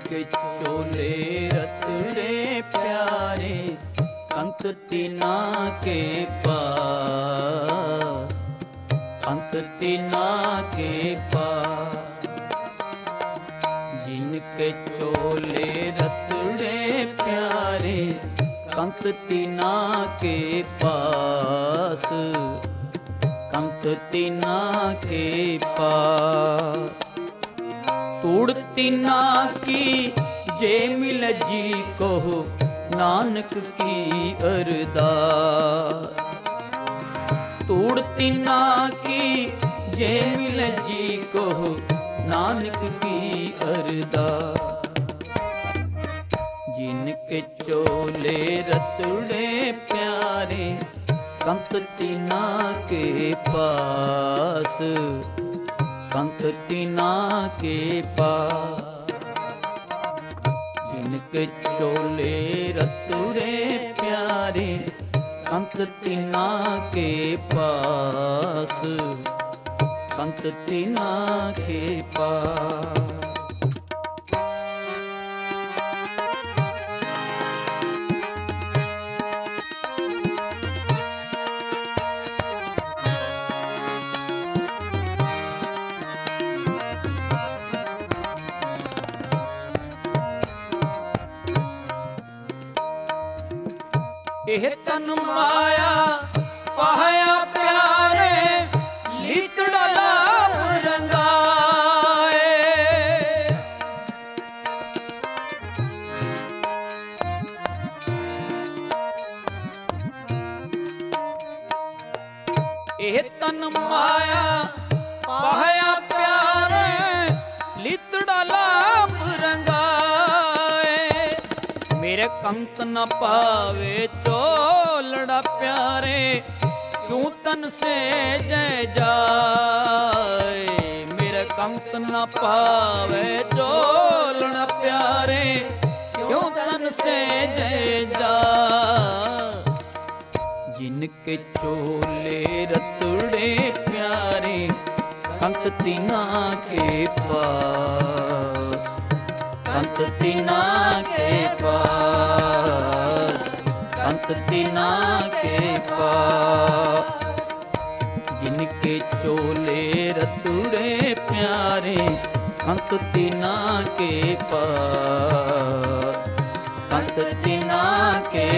जिनके चोले रतड़े प्यारे अंत तिना के पास, अंत तिना के पास। जिनके चोले रतड़े प्यारे कंत तिना के पास, कंत तिना के पास। तूड़ तिना की जे मिल जी कहो नानक की अरदास। तूड़ तिना की जे मिल जी कहो नानक की अरदास। जिनके चोले रतड़े प्यारे कंत तिना के पास, कंत तिना के पास। जिनके चोले रतड़े प्यारे कंत तिना के पास, कंत तिना के पास। एह तन माया पाया प्यारे लीतड़ा लाभ रंगाए। एह तन माया पाया प्यारे लीतड़ा लाभ रंगाए। मेरे कंत न पावे चोलड़ा प्यारे क्यों तन से जय जाए। मेरे कंत न पावे चोलड़ा प्यारे क्यों तन से जय जाए। जिनके चोले रतड़े प्यारे कंत तिना के पास, कंत तिना के पास, कंत तिना के पास। जिनके चोले रतड़े प्यारे कंत तिना के पास, कंत तिना के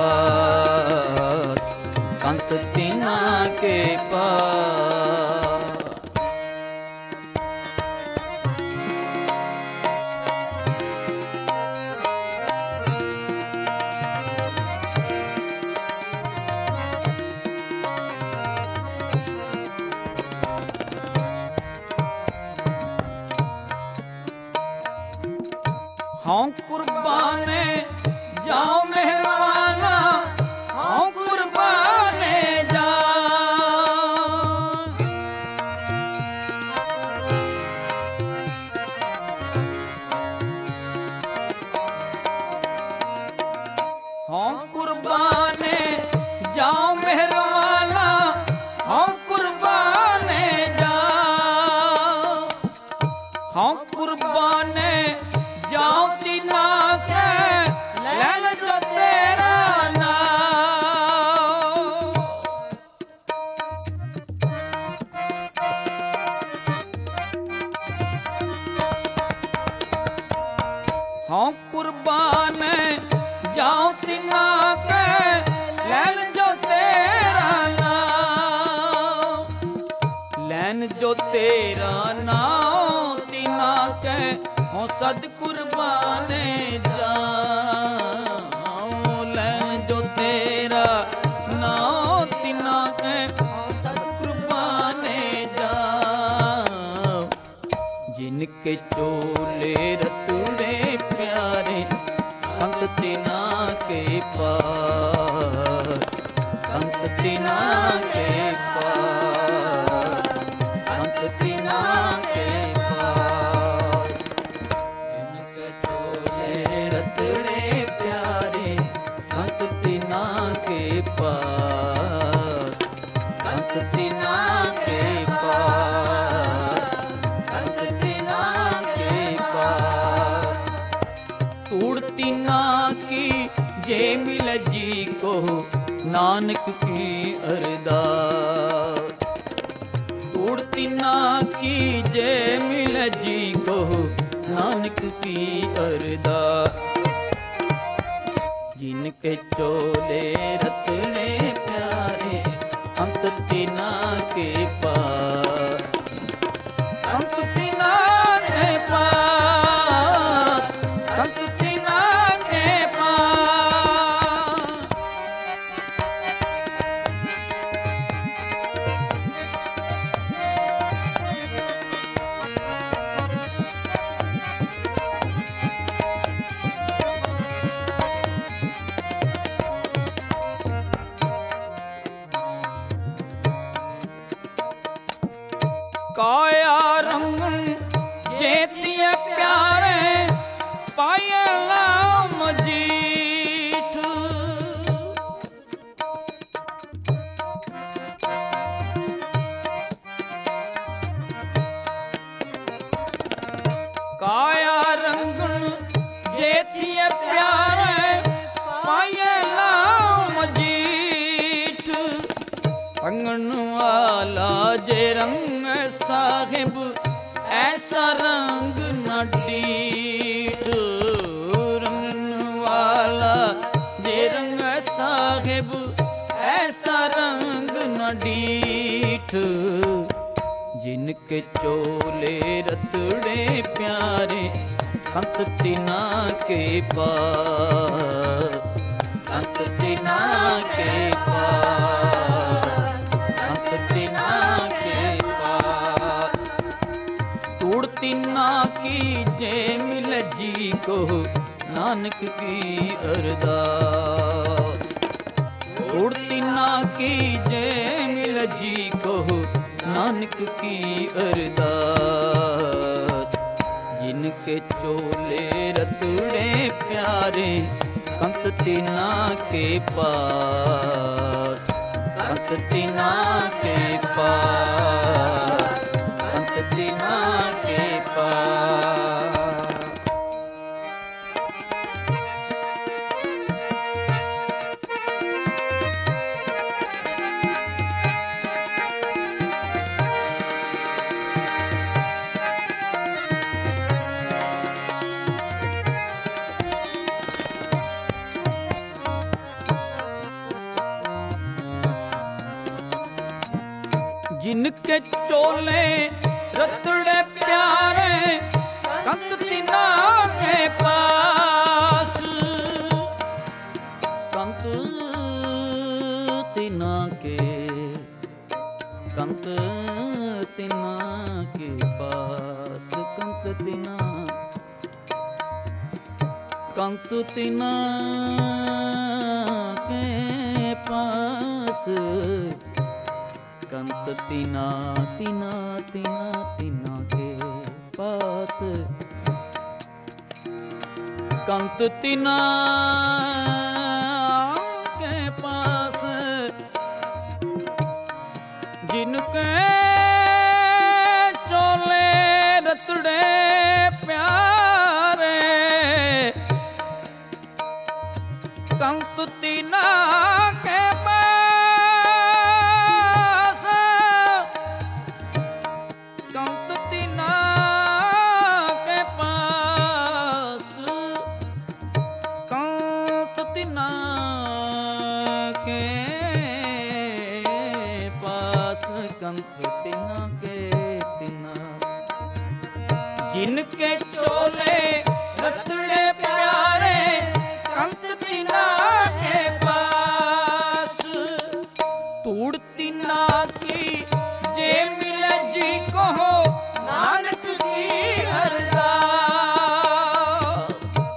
पास, कंत तिना के पास। हाँ कुर्बाने जाओ मेहरबाना, हाँ कुर्बाने जाओ। हाँ कुर्बाने जाओ मेहरबाना, हाँ कुर्बाने जाओ। हाँ कुर्बाने जाओ तिना के लैन जो तेरा नाम। हाँ कुर्बान जाओ तिना के लैन जो तेरा नाम। लैन जो तेरा नाम तिना के हो सद कुर्बाने जाओ। लैन जो तेरा नाम तिना के हो सद कुर्बाने जाओ। जिनके चोले रतड़े प्यारे कंत तिना के पास, कंत तिना के पास, कंत तिना के पास। जिनके चोले रतड़े प्यारे कंत तिना के पास, कंत तिना के पास, कंत तिना के पास। नानक की अरदास। तूड़ तिना की जय मिल जी को नानक की अरदास। जिनके चोले रतने प्यारे अंत तिना के पास, अंत तिना के पास, अंत तिना के पास। काया रंग जेतिए प्यारे पायला मजीठ। काया रंग जेतिए प्यारे पायला मजीठ। अंगन वाला जे रंग साहिब ऐसा रंग न डीठ। रंगन वाला जे रंग साहिब ऐसा रंग न डीठ। जिनके चोले रतड़े प्यारे अंत तिना के पास, अंत तिना के पास, अंत तिना के पास। तूड़ तिना की जय मिल जी को नानक की अरदास। तूड़ तिना की जय मिल जी को नानक की अरदास। जिनके चोले रतड़े प्यारे कंत तिना के पास, कंत तिना के पास, कंत तिना के पास। जिनके चोले रतड़े प्यारे कंत तिना के पास, कंत तिना के, कंत तिना के पास, कंत तिना, कंत तिना के पास। कंत तिना तिना तिना तिना के पास, कंत तिना के पास। जिनके चोले रतड़े प्यारे कंत तिना के पास, कंत तिना के पास, कंत तिना के पास, कंत तिना के तिना। जिनके चोले रतड़े प्यारे कंत तिना के पास। तूड़ तिना की जे मिले जी कहो नानक की अरदास।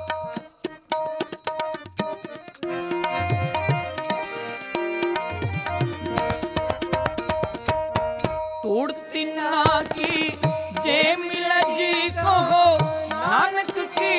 तूड़ तिना की जे मिले जी कहो नानक की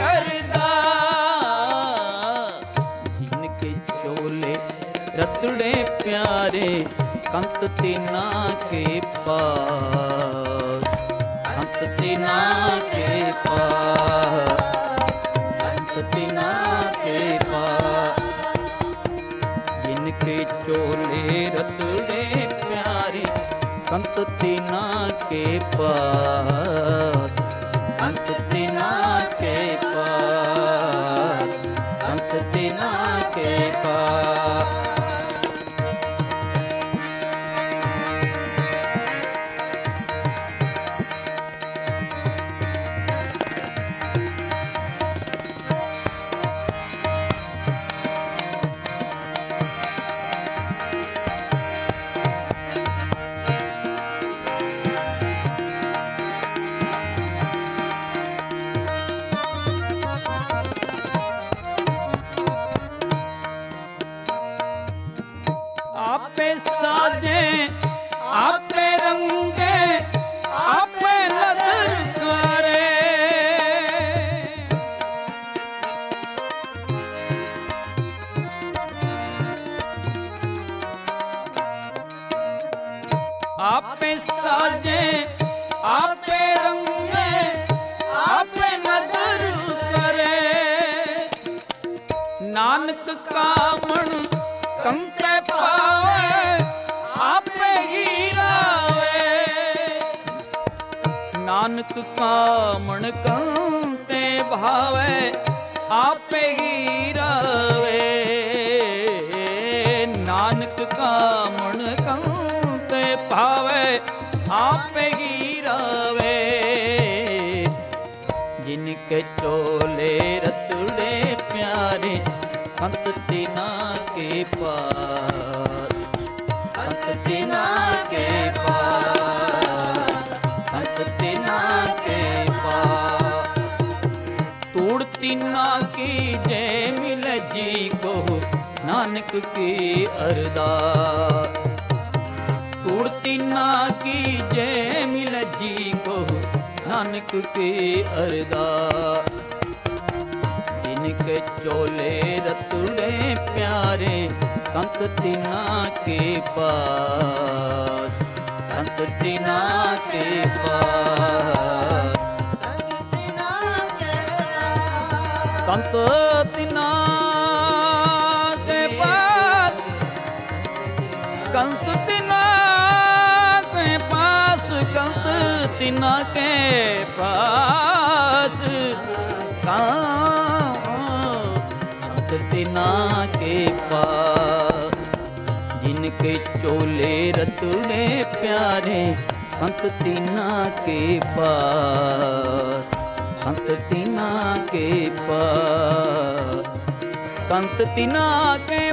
अरदास। जिनके चोले रतड़े प्यारे कंत तिना के पास, कंत तिना के पास, कंत तिना के पास। जिनके चोले रतड़े प्यारे, कंत तिना के पास, कंत तिना के पास, कंत तिना के पास। आपे साजे आपे रंगे आपे नजर करे, आपे साजे आपे रंगे आपे नजर करे, नानक कामण कंते पावे आपे गिरावे, नानक कामण कंते भावे आपे गिरावे, नानक कामण कंते भावे आपे गिरावे। जिनके चोले रतड़े प्यारे, कंत तिना के पास, कंत तिना के पास, कंत तिना के पास। तूड़ तिना की जय मिल जी को नानक की अरदास, तूड़ तिना की जय मिल जी को नानक की अरदास। जिनके चोले रतड़े प्यारे, कंत तिना के पास, कंत तिना के पास, कंत तिना के पास, कंत तिना के पास, कंत तिना के पास, कंत तिना के पास। जिनके चोले रतड़े प्यारे, कंत तिना के पास, कंत तिना के पास, कंत तिना के